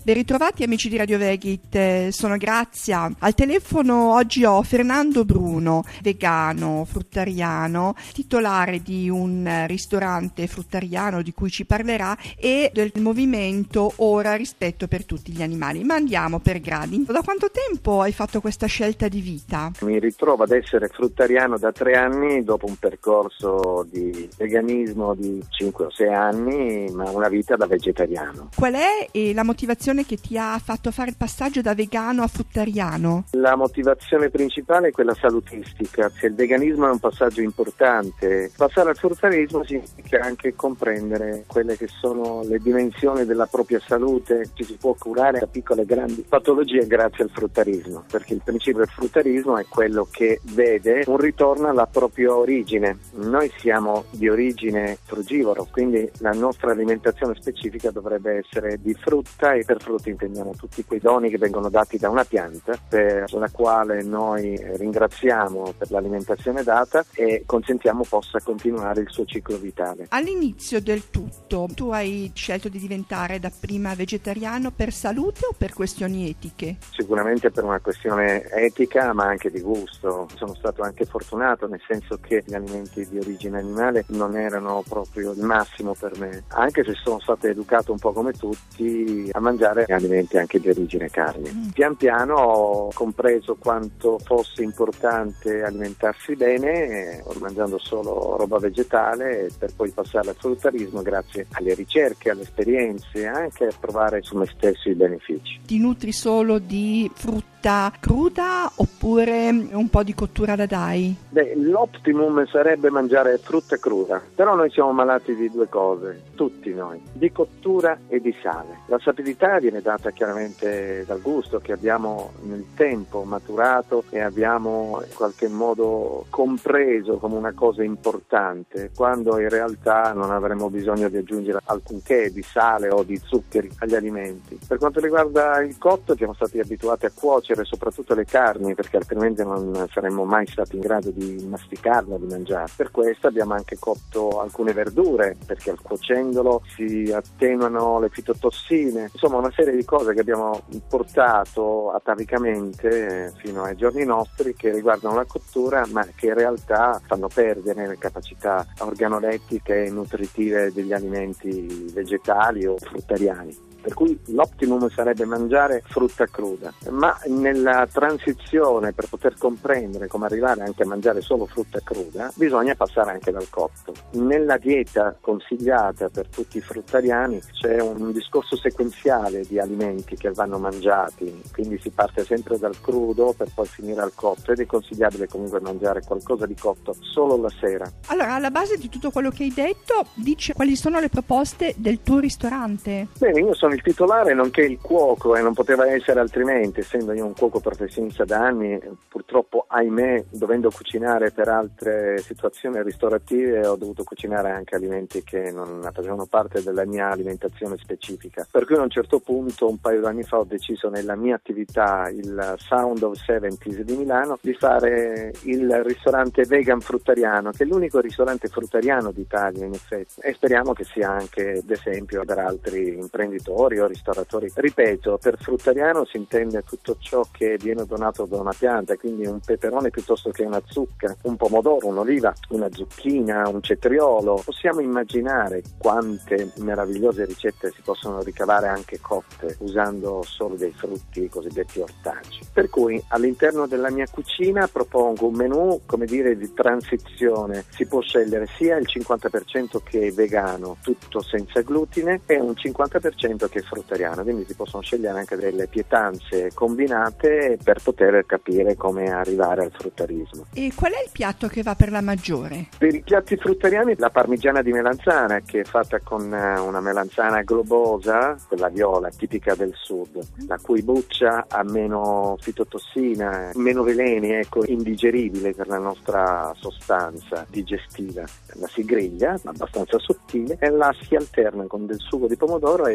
Ben ritrovati amici di Radio Vegit, sono Grazia. Al telefono oggi ho Fernando Bruno, vegano, fruttariano, titolare di un ristorante fruttariano di cui ci parlerà e del movimento Ora Rispetto per tutti gli animali. Ma andiamo per gradi. Da quanto tempo hai fatto questa scelta di vita? Mi ritrovo ad essere fruttariano da 3 anni dopo un percorso di veganismo di 5 o 6 anni, ma una vita da vegetariano. Qual è la motivazione che ti ha fatto fare il passaggio da vegano a fruttariano? La motivazione principale è quella salutistica. Il veganismo è un passaggio importante. Passare al fruttarismo significa anche comprendere quelle che sono le dimensioni della propria salute. Ci si può curare da piccole e grandi patologie grazie al fruttarismo, perché il principio del fruttarismo è quello che vede un ritorno alla propria origine. Noi siamo di origine frugivoro, quindi la nostra alimentazione specifica dovrebbe essere di frutta, e per frutta intendiamo tutti quei doni che vengono dati da una pianta, per la quale noi ringraziamo per l'alimentazione data e consentiamo possa continuare il suo ciclo vitale. All'inizio del tutto, tu hai scelto di diventare dapprima vegetariano per salute o per questioni etiche? Sicuramente per una questione etica, ma anche di gusto. Sono stato anche fortunato, nel senso che gli alimenti di origine animale non erano proprio il massimo per me, anche se sono stato educato un po' come tutti a mangiare alimenti anche di origine carne. Pian piano ho compreso quanto fosse importante alimentarsi bene, mangiando solo roba vegetale, per poi passare al fruttarismo grazie alle ricerche, alle esperienze, anche a provare su me stesso i benefici. Ti nutri solo di frutta cruda oppure un po' di cottura la dai? L'optimum sarebbe mangiare frutta cruda, però noi siamo malati di 2 cose, tutti noi, di cottura e di sale. La sapidità viene data chiaramente dal gusto che abbiamo nel tempo maturato e abbiamo in qualche modo compreso come una cosa importante, quando in realtà non avremmo bisogno di aggiungere alcunché di sale o di zuccheri agli alimenti. Per quanto riguarda il cotto, siamo stati abituati a cuocere soprattutto le carni, perché altrimenti non saremmo mai stati in grado di masticarla, di mangiare. Per questo abbiamo anche cotto alcune verdure, perché cuocendolo si attenuano le fitotossine. Insomma, una serie di cose che abbiamo portato atavicamente fino ai giorni nostri, che riguardano la cottura, ma che in realtà fanno perdere le capacità organolettiche e nutritive degli alimenti vegetali o fruttariani. Per cui l'optimum sarebbe mangiare frutta cruda, ma nella transizione, per poter comprendere come arrivare anche a mangiare solo frutta cruda, bisogna passare anche dal cotto. Nella dieta consigliata per tutti i fruttariani c'è un discorso sequenziale di alimenti che vanno mangiati, quindi si parte sempre dal crudo per poi finire al cotto, ed è consigliabile comunque mangiare qualcosa di cotto solo la sera. Allora, alla base di tutto quello che hai detto, dice quali sono le proposte del tuo ristorante? Bene, io sono il titolare nonché il cuoco, e non poteva essere altrimenti, essendo io un cuoco professionista da anni. Purtroppo, ahimè, dovendo cucinare per altre situazioni ristorative, ho dovuto cucinare anche alimenti che non facevano parte della mia alimentazione specifica, per cui a un certo punto, un paio d'anni fa, ho deciso nella mia attività, il Sound of 70s di Milano, di fare il ristorante vegan fruttariano, che è l'unico ristorante fruttariano d'Italia in effetti, e speriamo che sia anche d'esempio per altri imprenditori o ristoratori. Ripeto, per fruttariano si intende tutto ciò che viene donato da una pianta, quindi un peperone piuttosto che una zucca, un pomodoro, un'oliva, una zucchina, un cetriolo. Possiamo immaginare quante meravigliose ricette si possono ricavare anche cotte usando solo dei frutti cosiddetti ortaggi. Per cui all'interno della mia cucina propongo un menù, come dire, di transizione. Si può scegliere sia il 50% che è vegano, tutto senza glutine, e un 50% che è fruttariano, quindi si possono scegliere anche delle pietanze combinate per poter capire come arrivare al fruttarismo. E qual è il piatto che va per la maggiore? Per i piatti fruttariani la parmigiana di melanzana, che è fatta con una melanzana globosa, quella viola tipica del sud, la cui buccia ha meno fitotossina, meno veleni, indigeribile per la nostra sostanza digestiva. La si griglia, abbastanza sottile, e la si alterna con del sugo di pomodoro e della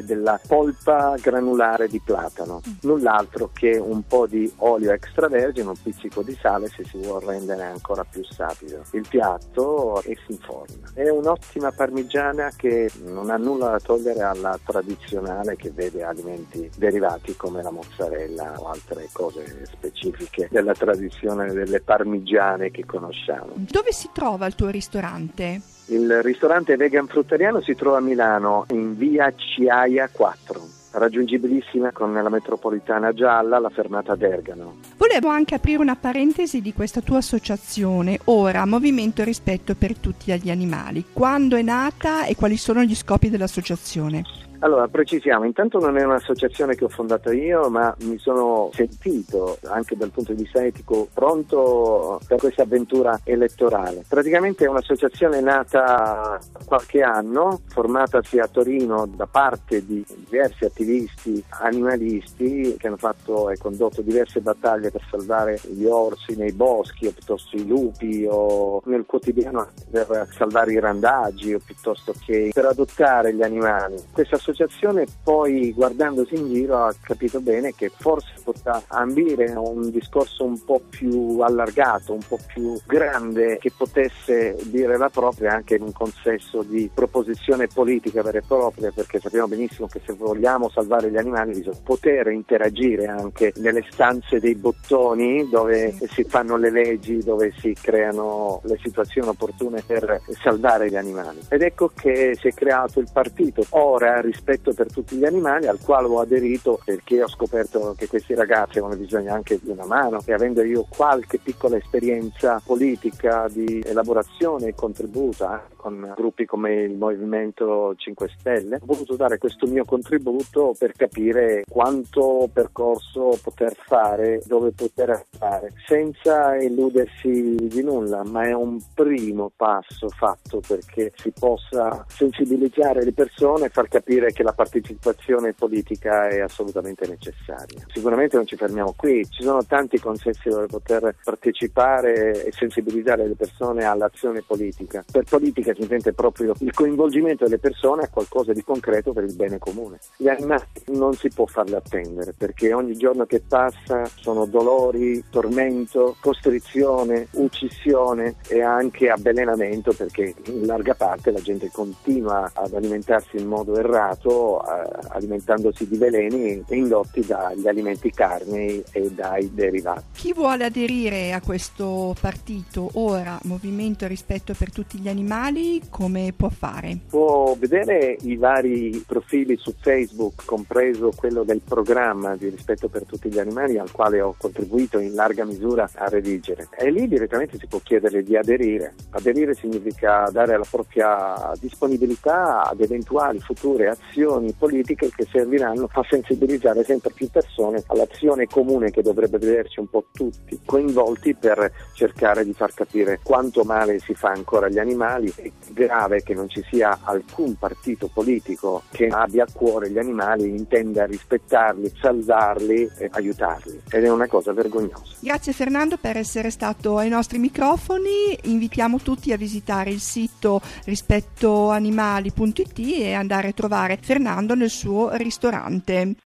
polpa granulare di platano, null'altro che un po' di olio extravergine, un pizzico di sale se si vuol rendere ancora più sapido il piatto, e si inforna. È un'ottima parmigiana che non ha nulla da togliere alla tradizionale, che vede alimenti derivati come la mozzarella o altre cose specifiche della tradizione delle parmigiane che conosciamo. Dove si trova il tuo ristorante? Il ristorante Vegan Fruttariano si trova a Milano, in via Ciaia 4, raggiungibilissima con la metropolitana gialla, la fermata d'Ergano. Volevo anche aprire una parentesi di questa tua associazione, ora Movimento Rispetto per tutti gli animali. Quando è nata e quali sono gli scopi dell'associazione? Allora, precisiamo, intanto non è un'associazione che ho fondato io, ma mi sono sentito, anche dal punto di vista etico, pronto per questa avventura elettorale. Praticamente è un'associazione nata qualche anno, formatasi a Torino da parte di diversi attivisti animalisti che hanno fatto e condotto diverse battaglie per salvare gli orsi nei boschi, o piuttosto i lupi, o nel quotidiano per salvare i randagi, o piuttosto che per adottare gli animali. Questa associazione poi, guardandosi in giro, ha capito bene che forse potrà ambire a un discorso un po' più allargato, un po' più grande, che potesse dire la propria anche in un consesso di proposizione politica vera e propria, perché sappiamo benissimo che se vogliamo salvare gli animali bisogna poter interagire anche nelle stanze dei bottoni dove si fanno le leggi, dove si creano le situazioni opportune per salvare gli animali. Ed ecco che si è creato il partito Ora Rispetto per tutti gli animali, al quale ho aderito perché ho scoperto che questi ragazzi avevano bisogno anche di una mano, e avendo io qualche piccola esperienza politica di elaborazione e contributo con gruppi come il Movimento 5 Stelle, ho voluto dare questo mio contributo per capire quanto percorso poter fare, dove poter fare, senza illudersi di nulla, ma è un primo passo fatto perché si possa sensibilizzare le persone e far capire che la partecipazione politica è assolutamente necessaria. Sicuramente non ci fermiamo qui, ci sono tanti consessi dove poter partecipare e sensibilizzare le persone all'azione politica. Per politica si intende proprio il coinvolgimento delle persone a qualcosa di concreto per il bene comune. Gli animali non si può farli attendere, perché ogni giorno che passa sono dolori, tormento, costrizione, uccisione e anche avvelenamento, perché in larga parte la gente continua ad alimentarsi in modo errato, alimentandosi di veleni indotti dagli alimenti carnei e dai derivati. Chi vuole aderire a questo partito Ora Movimento Rispetto per tutti gli animali, come può fare? Può vedere i vari profili su Facebook, compreso quello del programma di Rispetto per tutti gli animali, al quale ho contribuito in larga misura a redigere, e lì direttamente si può chiedere di aderire. Aderire significa dare la propria disponibilità ad eventuali future azioni politiche che serviranno a sensibilizzare sempre più persone all'azione comune che dovrebbe vederci un po' tutti coinvolti, per cercare di far capire quanto male si fa ancora agli animali. È grave che non ci sia alcun partito politico che abbia a cuore gli animali, intenda rispettarli, salvarli e aiutarli, ed è una cosa vergognosa. Grazie Fernando per essere stato ai nostri microfoni. Invitiamo tutti a visitare il sito rispettoanimali.it e andare a trovare Fernando nel suo ristorante.